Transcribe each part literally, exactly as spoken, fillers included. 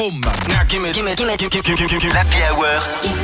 Boom. L'Happy Hour.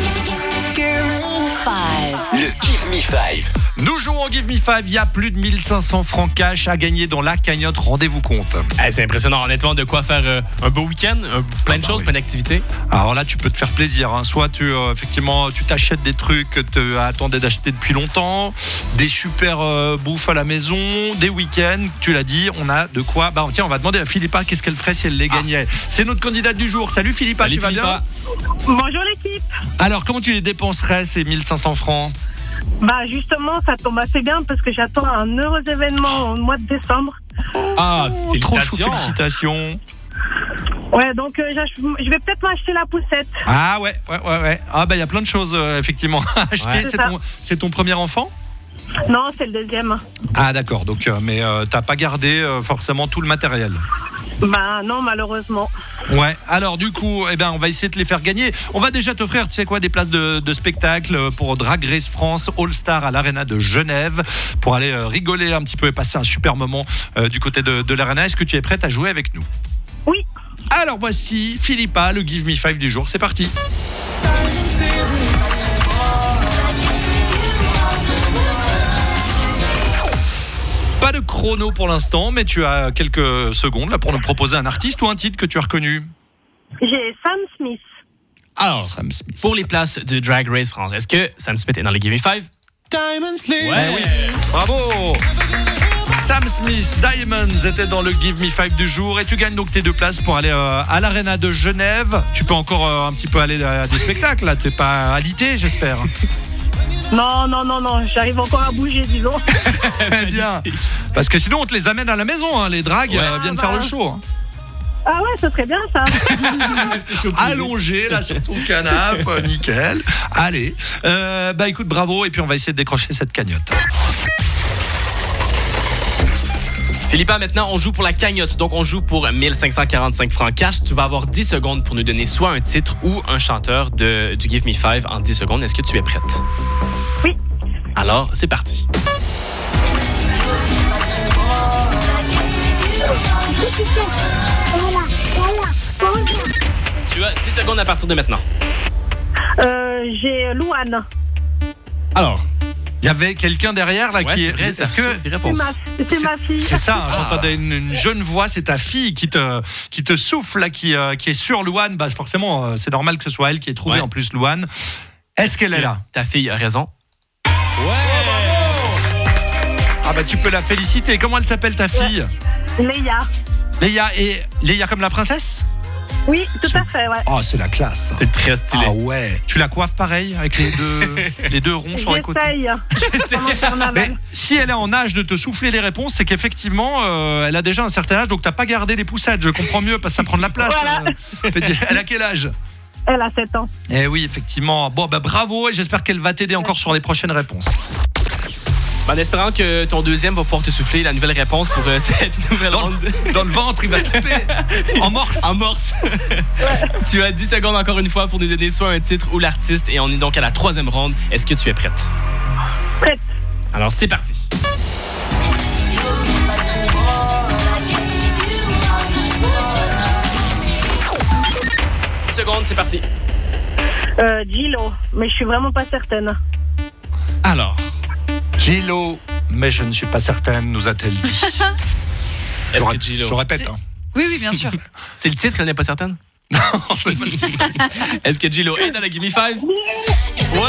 Le Give Me Five. Nous jouons au Give Me Five. Il y a plus de mille cinq cents francs cash à gagner dans la cagnotte. Rendez-vous compte. Eh, c'est impressionnant, honnêtement, de quoi faire euh, un beau week-end, euh, plein Ah de bah choses, oui. plein d'activités. Alors là, tu peux te faire plaisir. Hein. Soit tu, euh, effectivement, tu t'achètes des trucs que tu attendais d'acheter depuis longtemps, des super euh, bouffes à la maison, des week-ends. Tu l'as dit, on a de quoi. Bah tiens, on va demander à Philippa qu'est-ce qu'elle ferait si elle les gagnait. Ah. C'est notre candidate du jour. Salut Philippa, Salut, tu vas Philippa. bien? Bonjour l'équipe. Alors, comment tu les dépenserais ces mille cinq cents francs? Bah justement, ça tombe assez bien parce que j'attends un heureux événement au mois de décembre. Ah, Oh, trop chou, félicitations. félicitations. Ouais, donc euh, j'ach- je vais peut-être m'acheter la poussette. Ah ouais, ouais, ouais, ouais. Ah bah il y a plein de choses euh, effectivement à acheter. Ouais. C'est C'est ça. ton, c'est ton premier enfant? Non, c'est le deuxième. Ah d'accord, donc euh, mais euh, t'as pas gardé euh, forcément tout le matériel. Bah non, malheureusement. Ouais, alors du coup, eh ben, on va essayer de les faire gagner. On va déjà t'offrir, tu sais quoi, des places de, de spectacle pour Drag Race France All-Star à l'Arena de Genève pour aller euh, rigoler un petit peu et passer un super moment euh, du côté de, de l'Arena. Est-ce que tu es prête à jouer avec nous? Oui. Alors voici Philippa, le Give Me Five du jour. C'est parti. Pas de chrono pour l'instant, mais tu as quelques secondes là pour nous proposer un artiste ou un titre que tu as reconnu. J'ai Sam Smith. Alors, Sam Smith. pour les places de Drag Race France, est-ce que Sam Smith est dans le Give Me Five? Ouais. Bravo. Sam Smith, Diamonds était dans le Give Me Five du jour et tu gagnes donc tes deux places pour aller euh, à l'Arena de Genève. Tu peux encore euh, un petit peu aller à des spectacles là, t'es pas alité j'espère. Non, non, non, non, j'arrive encore à bouger, disons. Très bien. Parce que sinon on te les amène à la maison, hein. Les dragues Ouais. euh, viennent Ah, faire bah. le show. Hein. Ah ouais, ça serait bien ça. Allongé là sur ton canapé, euh, nickel. Allez, euh, bah écoute, bravo et puis on va essayer de décrocher cette cagnotte. Philippa, maintenant, on joue pour la cagnotte. Donc, on joue pour mille cinq cent quarante-cinq francs cash. Tu vas avoir dix secondes pour nous donner soit un titre ou un chanteur de, du Give Me Five en dix secondes. Est-ce que tu es prête? Oui. Alors, c'est parti. Tu as dix secondes à partir de maintenant. Euh, j'ai Louane. Alors, Il y avait quelqu'un derrière là ouais, qui c'est vrai, ça est-ce que souffle des C'est réponses. ma, c'est ma fille. c'est ça, hein, Ah. j'entendais une, une jeune voix, c'est ta fille qui te, qui te souffle, là, qui, euh, qui est sur Louane. Bah, forcément, euh, c'est normal que ce soit elle qui ait trouvé Ouais. en plus Louane. Est-ce qu'elle est là? Ta fille a raison. Ouais! Ah bah tu peux la féliciter. Comment elle s'appelle ta fille? Léa. Léa, et Léa comme la princesse? Oui, tout à fait, ouais. Oh, c'est la classe. C'est très stylé. Ah ouais. Tu la coiffes pareil avec les deux, les deux ronds sur les côtés? J'essaye. En carnaval. Mais si elle est en âge de te souffler les réponses, c'est qu'effectivement, euh, elle a déjà un certain âge, donc t'as pas gardé les poussettes. Je comprends mieux parce que ça prend de la place. Voilà. Euh, Elle a quel âge? Elle a sept ans. Eh oui, effectivement. Bon, bah bravo et j'espère qu'elle va t'aider encore sur les prochaines réponses. En espérant que ton deuxième va pouvoir te souffler la nouvelle réponse pour euh, cette nouvelle Dans ronde. le, dans le ventre, il va taper en morse. En morse. Tu as dix secondes encore une fois pour nous donner soit un titre ou l'artiste et on est donc à la troisième ronde. Est-ce que tu es prête? Prête. Alors c'est parti. dix secondes, c'est parti. Euh, Gilo. Mais je suis vraiment pas certaine. Alors, Gilo, mais je ne suis pas certaine, nous a-t-elle dit. est-ce je, que Gilo... je répète. Hein. Oui, oui, bien sûr. C'est le titre, elle n'est pas certaine? Non, c'est pas le titre. Est-ce que Gilo est dans la Give Me Five? Ouais!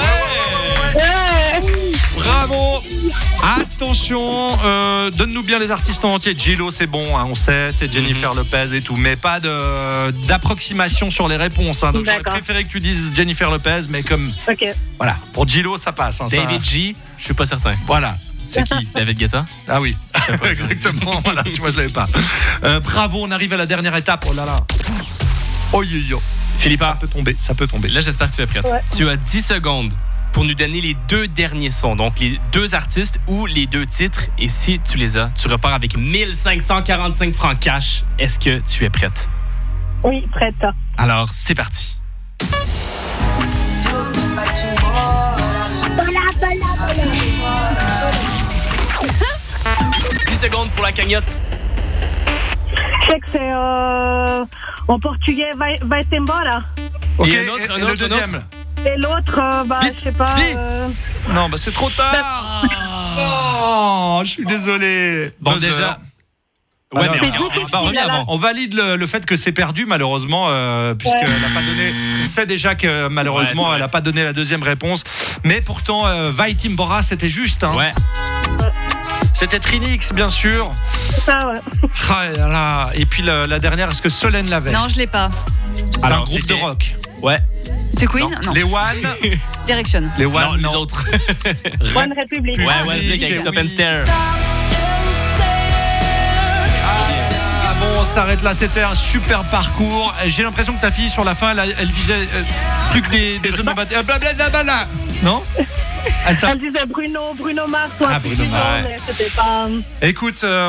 Bravo. Attention, euh, donne-nous bien les artistes en entier. Gilo, c'est bon, hein, on sait, c'est Jennifer Mhm. Lopez et tout, mais pas de, d'approximation sur les réponses. Hein. Donc j'aurais D'accord. préféré que tu dises Jennifer Lopez, mais comme Ok. voilà, pour Gilo, ça passe. Hein, ça- David G, je suis pas certain. voilà. C'est qui? David Guetta? Ah oui, exactement. Voilà, tu vois, je l'avais pas. Euh, bravo, on arrive à la dernière étape. Oh là là. Oh yo yo. Ça Philippa, peut tomber, ça peut tomber. là j'espère que tu es prête. Ouais. Tu as dix secondes pour nous donner les deux derniers sons, donc les deux artistes ou les deux titres. Et si tu les as, tu repars avec mille cinq cent quarante-cinq francs cash. Est-ce que tu es prête? Oui, prête. Alors, c'est parti. dix secondes pour la cagnotte. Je sais que c'est euh, En portugais, vai, vai embora. Ok, Et un autre, et, un et autre, le deuxième. Et l'autre, euh, bah, Vite, je sais pas. vite. euh, Non, bah c'est trop tard. Oh, je suis désolé. Bon, Buzzer. déjà. Ouais, Alors, mais C'est on, on, difficile, on remet là, là. avant. On valide le, le fait que c'est perdu malheureusement euh, puisqu'elle Ouais. n'a pas donné. On sait déjà que malheureusement Ouais, c'est elle n'a vrai. pas donné la deuxième réponse. Mais pourtant euh, Vai Timbora c'était juste. Hein. Ouais. C'était Trinix bien sûr. c'est ça, ouais. Ah là là. Et puis la, la dernière, est-ce que Solène l'avait? Non, je l'ai pas. C'est un Alors, groupe de c'était- rock. Ouais. C'est Queen? Non. Les One. Direction. Les One. Non, les non. autres. One Republic. Ouais, Oui, ouais, Blake avec oui. Stop and Stare. Ah bon, on s'arrête là. C'était un super parcours. J'ai l'impression que ta fille sur la fin, elle, a- elle disait euh, plus que des, des onomatopées. Ah, blablabla. Non? Elle t'a- Elle disait Bruno, Bruno Mars, ou un Ah, truc Bruno du Mars. genre, mais c'était pas. Écoute. euh,